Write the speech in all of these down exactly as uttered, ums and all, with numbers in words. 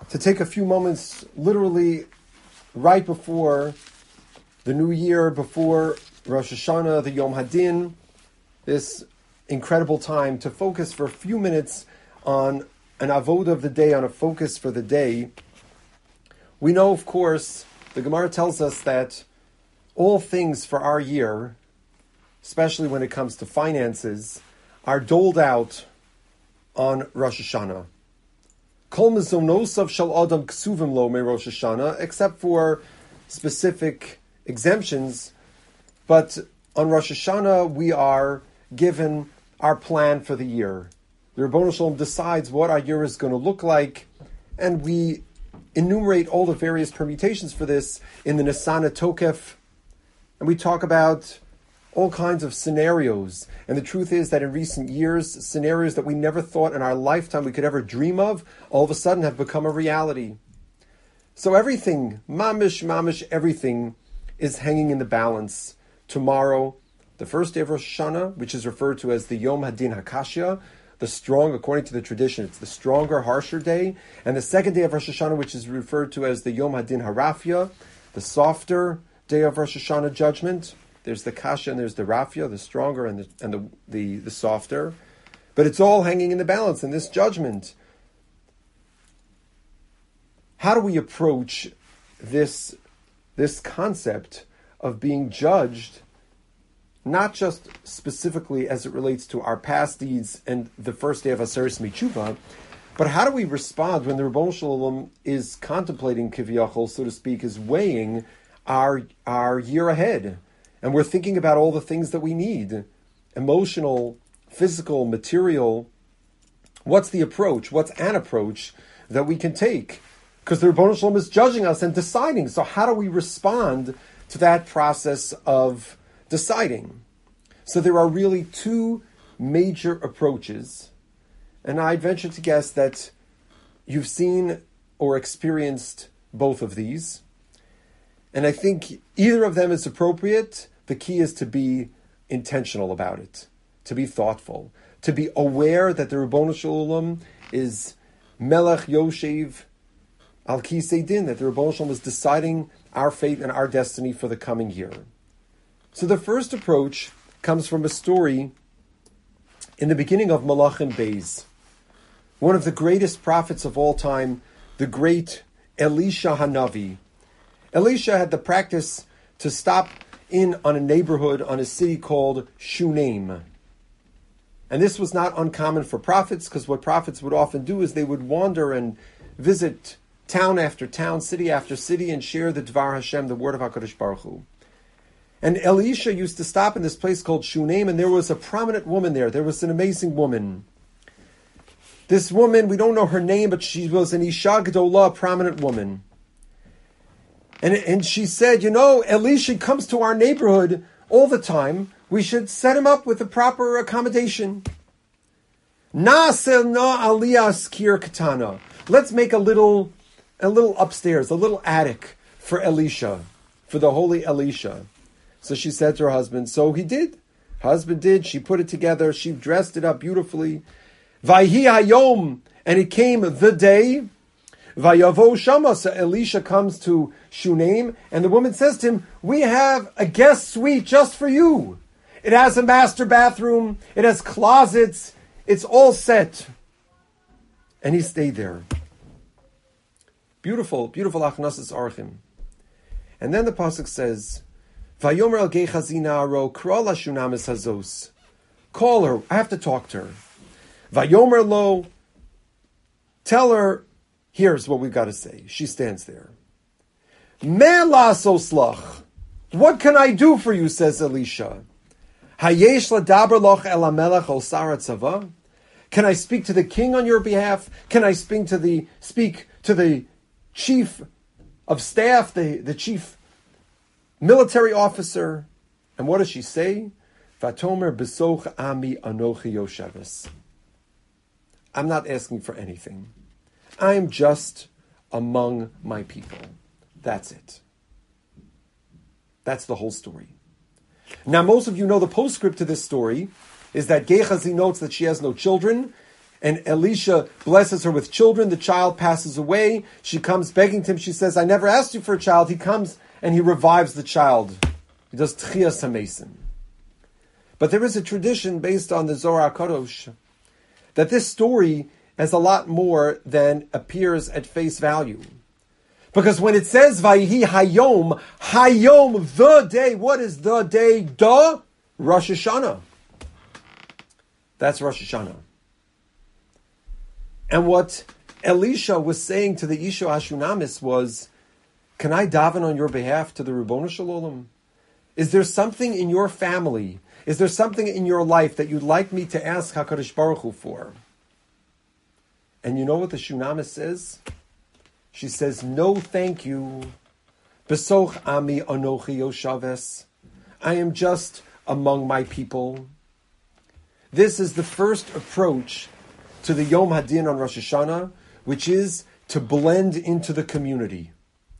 to take a few moments, literally right before the new year, before Rosh Hashanah, the Yom Hadin, this incredible time to focus for a few minutes on an avoda of the day, on a focus for the day. We know, of course, the Gemara tells us that all things for our year, especially when it comes to finances, are doled out on Rosh Hashanah. Kol mezonosav shel adam ksuvim lo me Rosh Hashanah, except for specific exemptions. But on Rosh Hashanah, we are given our plan for the year. The Ribbono Shel Olam decides what our year is going to look like, and we enumerate all the various permutations for this in the Nisana Tokef, and we talk about all kinds of scenarios. And the truth is that in recent years, scenarios that we never thought in our lifetime we could ever dream of, all of a sudden have become a reality. So everything, mamish, mamish, everything is hanging in the balance. Tomorrow, the first day of Rosh Hashanah, which is referred to as the Yom Hadin HaKashya, the strong, according to the tradition, it's the stronger, harsher day. And the second day of Rosh Hashanah, which is referred to as the Yom Hadin HaRafya, the softer day of Rosh Hashanah judgment. There's the Kasha and there's the Rafya, the stronger and the and the, the, the softer. But it's all hanging in the balance in this judgment. How do we approach this, this concept of being judged, not just specifically as it relates to our past deeds and the first day of Aseres Mitzvah, but how do we respond when the Ribbono Shel Olam is contemplating Kiviyachol, so to speak, is weighing our our year ahead, and we're thinking about all the things that we need, emotional, physical, material. What's the approach? What's an approach that we can take? Because the Ribbono Shel Olam is judging us and deciding. So how do we respond to that process of deciding? So there are really two major approaches, and I'd venture to guess that you've seen or experienced both of these. And I think either of them is appropriate. The key is to be intentional about it, to be thoughtful, to be aware that the Ribbono Shel Olam is Melech Yoshev Al Kisei Din, that the Ribbono Shel Olam is deciding our fate and our destiny for the coming year. So the first approach comes from a story in the beginning of Malachim Beis. One of the greatest prophets of all time, the great Elisha Hanavi. Elisha had the practice to stop in on a neighborhood, on a city called Shunem. And this was not uncommon for prophets, because what prophets would often do is they would wander and visit town after town, city after city, and share the Dvar Hashem, the word of HaKadosh Baruch Hu. And Elisha used to stop in this place called Shunem, and there was a prominent woman there. There was an amazing woman. This woman, we don't know her name, but she was an Isha Gdolah, a prominent woman. And, and she said, you know, Elisha comes to our neighborhood all the time. We should set him up with the proper accommodation. Na'aseh na aliyas kir katana. Let's make a little, a little upstairs, a little attic for Elisha, for the holy Elisha. So she said to her husband, so he did. Husband did. She put it together. She dressed it up beautifully. Vayhi hayom. And it came the day. Vayavo shama. So Elisha comes to Shunem, and the woman says to him, we have a guest suite just for you. It has a master bathroom. It has closets. It's all set. And he stayed there. Beautiful, beautiful achnasas archim. And then the pasuk says, Vayomer al Gehazi na'aro kra la Shunamis hazos. Call her. I have to talk to her. Vayomer lo. Tell her. Here's what we've got to say. She stands there. Me la'asos lach. What can I do for you? Says Elisha. Hayesh ladaber loch el hamelech ol sar hatzava. Can I speak to the king on your behalf? Can I speak to the speak to the chief of staff, the, the chief military officer? And what does she say? Vatomer besoch ami anochi yosheves. I'm not asking for anything. I'm just among my people. That's it. That's the whole story. Now, most of you know the postscript to this story is that Gehazi notes that she has no children, And Elisha blesses her with children. The child passes away. She comes begging to him. She says, I never asked you for a child. He comes and he revives the child. He does Tchias HaMesim. But there is a tradition based on the Zohar HaKadosh that this story has a lot more than appears at face value. Because when it says Vayihi Hayom, Hayom, the day, what is the day? The Rosh Hashanah. That's Rosh Hashanah. And what Elisha was saying to the Isha Ashunamis was, can I daven on your behalf to the Ribbono Shel Olam? Is there something in your family, is there something in your life that you'd like me to ask HaKadosh Baruch Hu for? And you know what the Shunamis says? She says, no thank you. Besoch ami anochi yoshaves. I am just among my people. This is the first approach to the Yom Hadin on Rosh Hashanah, which is to blend into the community.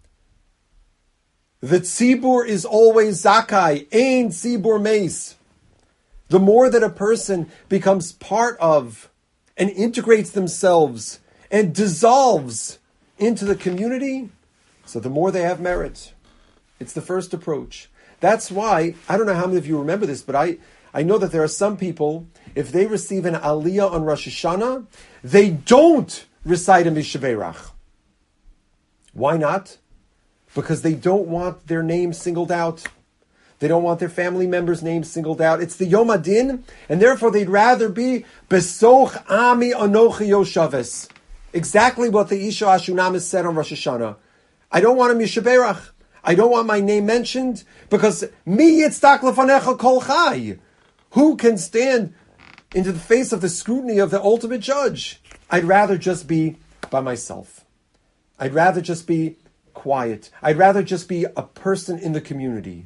The tzibur is always zakai, ein tzibur meis. The more that a person becomes part of and integrates themselves and dissolves into the community, so the more they have merit. It's the first approach. That's why, I don't know how many of you remember this, but I, I know that there are some people, if they receive an aliyah on Rosh Hashanah, they don't recite a Mishaberach. Why not? Because they don't want their name singled out. They don't want their family members' names singled out. It's the Yom Hadin, and therefore they'd rather be Besoch Ami Anochi Yoshaves. Exactly what the Isha Ashunamis said on Rosh Hashanah. I don't want a Mishaberach. I don't want my name mentioned, because Mi Yitzdak Lefanecha Kol Chai. Who can stand into the face of the scrutiny of the ultimate judge? I'd rather just be by myself. I'd rather just be quiet. I'd rather just be a person in the community.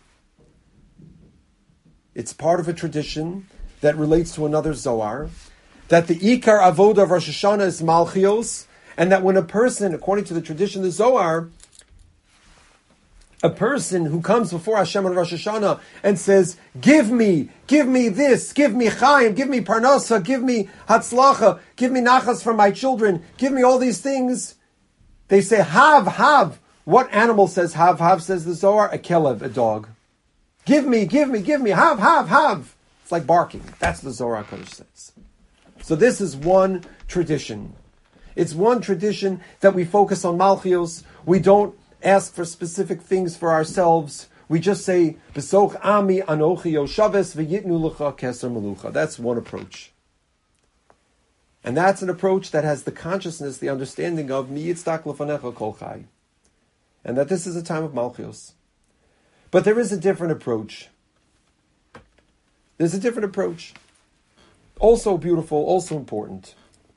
It's part of a tradition that relates to another Zohar, that the Ikar Avodah of Rosh Hashanah is Malchios, and that when a person, according to the tradition of the Zohar, a person who comes before Hashem on Rosh Hashanah and says, give me, give me this, give me Chaim, give me Parnasa, give me Hatzlacha, give me Nachas from my children, give me all these things, they say, Hav, Hav. What animal says Hav, Hav, says the Zohar? A kelev, a dog. Give me, give me, give me, Hav, Hav, Hav. It's like barking. That's what the Zohar HaKadosh says. So this is one tradition. It's one tradition that we focus on Malchios. We don't ask for specific things for ourselves. We just say, Besoch Ami Anochi Yoshaves V'yitnu Lecha Keser Melucha. That's one approach. And that's an approach that has the consciousness, the understanding of Mi Yitzdak Lefanecha Kol Chai. And that this is a time of Malchios. But there is a different approach. There's a different approach. Also beautiful, also important.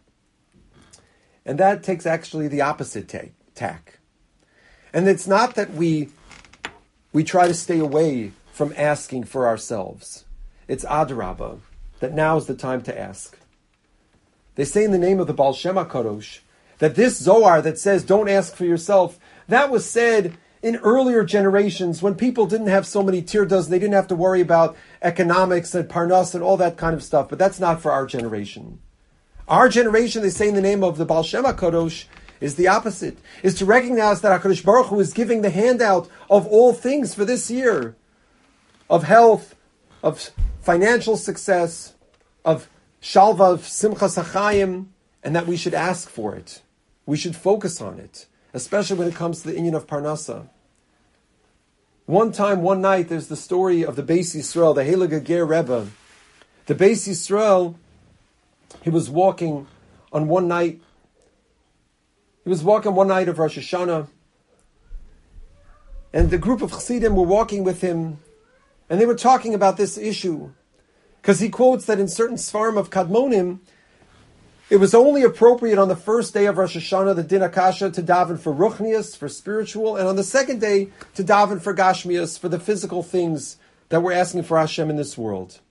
And that takes actually the opposite take, tack. And it's not that we we try to stay away from asking for ourselves. It's Adarabah, that now is the time to ask. They say in the name of the Baal Shem HaKadosh that this Zohar that says don't ask for yourself, that was said in earlier generations when people didn't have so many tirdas, they didn't have to worry about economics and parnas and all that kind of stuff. But that's not for our generation. Our generation, they say in the name of the Baal Shem HaKadosh, is the opposite, is to recognize that HaKadosh Baruch Hu is giving the handout of all things for this year, of health, of financial success, of shalva, of simchas hachayim, and that we should ask for it. We should focus on it, especially when it comes to the inyan of parnasa. One time, one night, there's the story of the Beis Yisrael, the Heilige Ger Rebbe. The Beis Yisrael, he was walking on one night, he was walking one night of Rosh Hashanah, and the group of Chassidim were walking with him, and they were talking about this issue, because he quotes that in certain Sfarim of Kadmonim, it was only appropriate on the first day of Rosh Hashanah, the Din Akasha, to daven for Ruchnias, for spiritual, and on the second day, to daven for Gashmias, for the physical things that we're asking for Hashem in this world.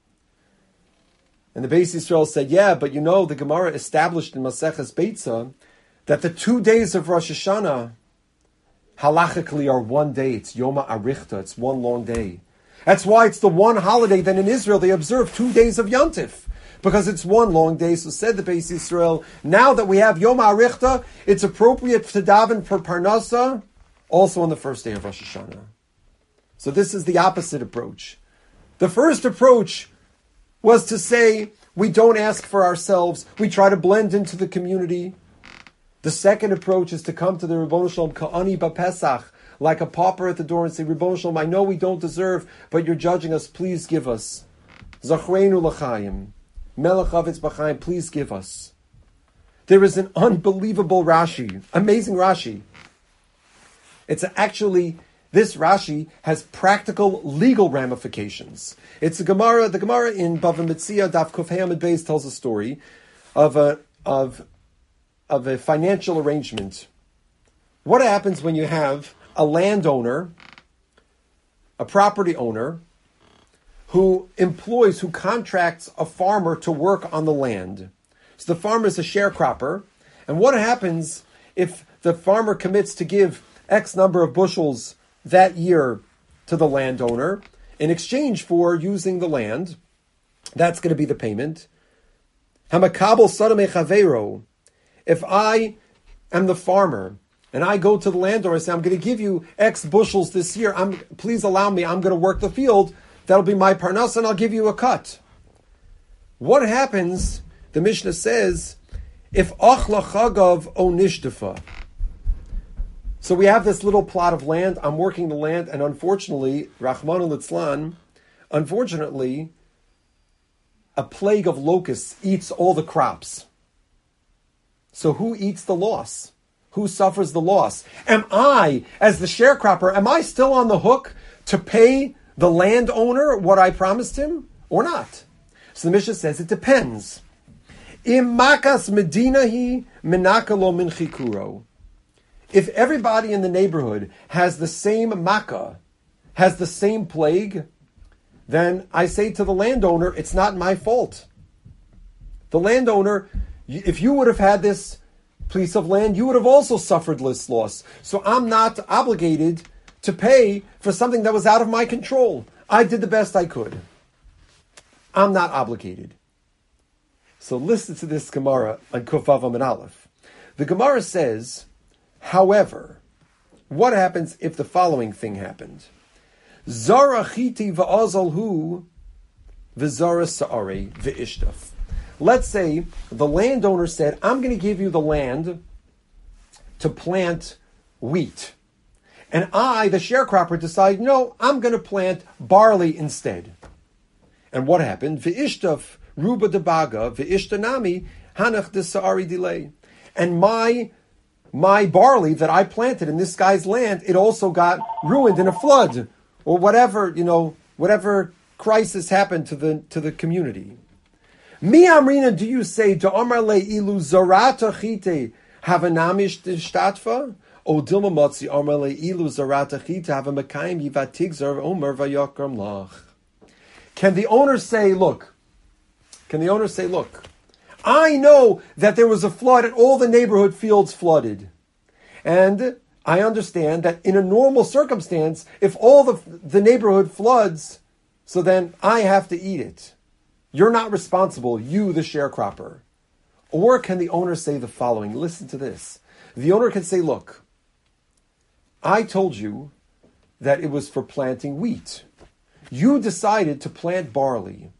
And the Beis Yisrael said, yeah, but you know, the Gemara established in Maseches Beitza that the two days of Rosh Hashanah, halachically, are one day. It's Yoma Arichta, it's one long day. That's why it's the one holiday that in Israel they observe two days of Yontif. because it's one long day. So said the Beis Yisrael, now that we have Yom HaArichta, it's appropriate to daven for Parnasa also on the first day of Rosh Hashanah. So this is the opposite approach. The first approach was to say, we don't ask for ourselves, we try to blend into the community. The second approach is to come to the Ribbono Shalom Ka'ani B'Pesach, like a pauper at the door, and say, Ribbono Shalom, I know we don't deserve, but you're judging us, please give us. Zachreinu L'chaim, Melech Avetz B'chaim, please give us. There is an unbelievable Rashi, amazing Rashi. It's actually, this Rashi has practical legal ramifications. It's a Gemara, the Gemara in Bava Metzia, Daf Kuf Hey Amud Beis, tells a story of a, of, of a financial arrangement. What happens when you have a landowner, a property owner, who employs, who contracts a farmer to work on the land? So the farmer is a sharecropper, and what happens if the farmer commits to give X number of bushels that year to the landowner in exchange for using the land? That's going to be the payment. Hamakabel sadame chavero. If I am the farmer and I go to the landowner and say, I'm going to give you X bushels this year, I'm, please allow me, I'm going to work the field, that'll be my parnas, and I'll give you a cut. What happens, the Mishnah says, if achla chagav onishtafa? So we have this little plot of land, I'm working the land, and unfortunately, Rachmana litzlan, unfortunately, a plague of locusts eats all the crops. So who eats the loss? Who suffers the loss? Am I, as the sharecropper, am I still on the hook to pay the landowner what I promised him or not? So the Mishnah says it depends. Im makas medinahi menakalo min chikuro. If everybody in the neighborhood has the same makkah, has the same plague, then I say to the landowner, it's not my fault. The landowner, if you would have had this piece of land, you would have also suffered this loss. So I'm not obligated to pay for something that was out of my control. I did the best I could. I'm not obligated. So listen to this Gemara on Kuf Vav Amud Aleph. The Gemara says, however, what happens if the following thing happened? Zarachiti va'azalhu v'zara sa'ari v'ishtaf. Let's say the landowner said, I'm going to give you the land to plant wheat. And I, the sharecropper, decide, no, I'm going to plant barley instead. And what happened? V'ishtaf ruba debaga v'ishtanami hanach de sa'ari delay. And my My barley that I planted in this guy's land, it also got ruined in a flood or whatever, you know, whatever crisis happened to the to the community. Mi amrina, do you say to Amar le ilu zarata chite havanamish shtatfa? O dilma motzi Amar le ilu zarata chite havamakayim yivatigzar omer vayakram lach. Can the owner say, look? Can the owner say, look? I know that there was a flood and all the neighborhood fields flooded. And I understand that in a normal circumstance, if all the, the neighborhood floods, so then I have to eat it. You're not responsible, you the sharecropper. Or can the owner say the following? Listen to this. The owner can say, look, I told you that it was for planting wheat. You decided to plant barley.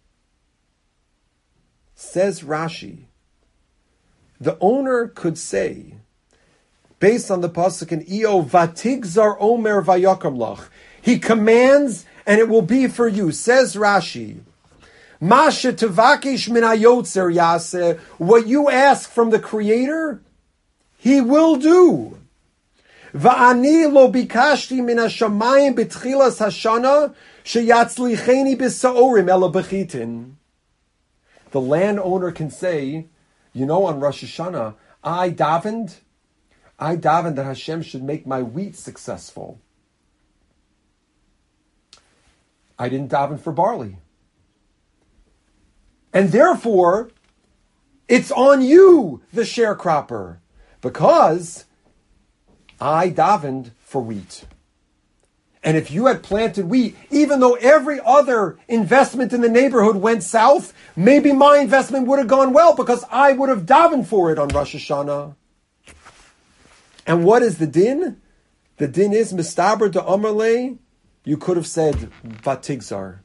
Says Rashi, the owner could say, based on the pasuk in Eo, Vatigzar Omer Vayakam Lach, he commands and it will be for you. Says Rashi, Masha Tavakish Min Hayotzer Yaseh, what you ask from the Creator, he will do. Va'ani lo bikashti min hashamayim b'tchilas hashana sheyatzlicheni b'sa'orim ela b'chitin. The landowner can say, you know, on Rosh Hashanah, I davened, I davened that Hashem should make my wheat successful. I didn't daven for barley. And therefore, it's on you, the sharecropper, because I davened for wheat. And if you had planted wheat, even though every other investment in the neighborhood went south, maybe my investment would have gone well because I would have davened for it on Rosh Hashanah. And what is the din? The din is, Mistaber de Amarle, you could have said, Vatigzar.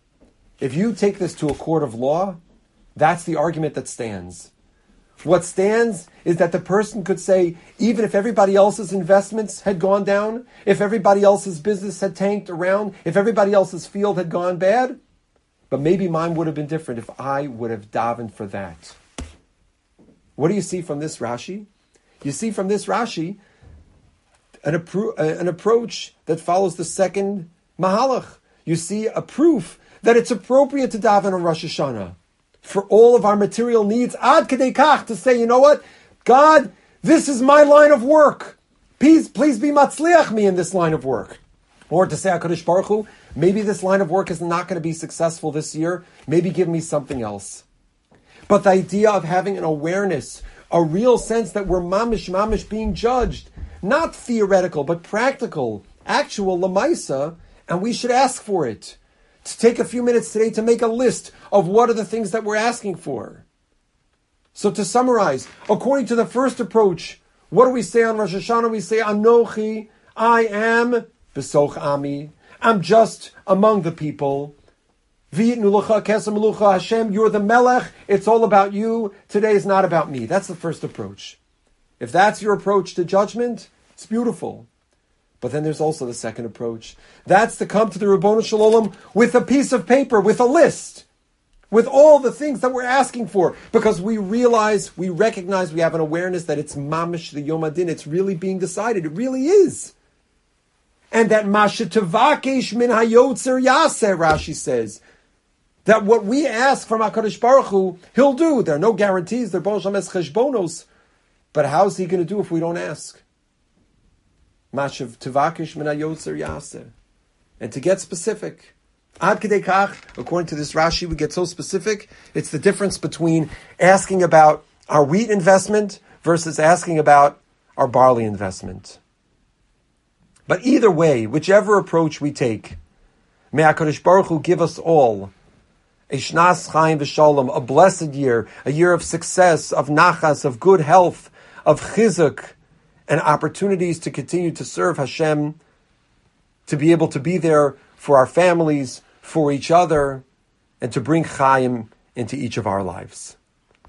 If you take this to a court of law, that's the argument that stands. What stands is that the person could say, even if everybody else's investments had gone down, if everybody else's business had tanked around, if everybody else's field had gone bad, but maybe mine would have been different if I would have davened for that. What do you see from this Rashi? You see from this Rashi an, appro- an approach that follows the second Mahalach. You see a proof that it's appropriate to daven on Rosh Hashanah for all of our material needs, ad kedei kach, to say, you know what, God, this is my line of work. Please, please be matzliach me in this line of work. Or to say, HaKadosh Baruch Hu, maybe this line of work is not going to be successful this year. Maybe give me something else. But the idea of having an awareness, a real sense that we're mamish, mamish being judged, not theoretical, but practical, actual lamaisa, and we should ask for it. To take a few minutes today to make a list of what are the things that we're asking for. So to summarize, according to the first approach, what do we say on Rosh Hashanah? We say, Anochi, I am Besoch Ami. I'm just among the people. V'yitnu lecha kesem melucha, Hashem, you're the Melech. It's all about you. Today is not about me. That's the first approach. If that's your approach to judgment, it's beautiful. But then there's also the second approach. That's to come to the Ribbono Shel Olam with a piece of paper, with a list, with all the things that we're asking for, because we realize, we recognize, we have an awareness that it's mamish the Yom Adin. It's really being decided. It really is. And that mashetavakesh min hayotzer yaseh, Rashi says, that what we ask from HaKadosh Baruch Hu, He'll do. There are no guarantees. There are Baruch Hashem es cheshbonos. But how's He going to do if we don't ask? Mashav Tavakish min hayotzer yaseh. And to get specific, ad kedei kach, according to this Rashi, we get so specific. It's the difference between asking about our wheat investment versus asking about our barley investment. But either way, whichever approach we take, may HaKadosh Baruch Hu give us all a shnas chaim v'shalom, a blessed year, a year of success, of nachas, of good health, of chizuk, and opportunities to continue to serve Hashem, to be able to be there for our families, for each other, and to bring Chaim into each of our lives.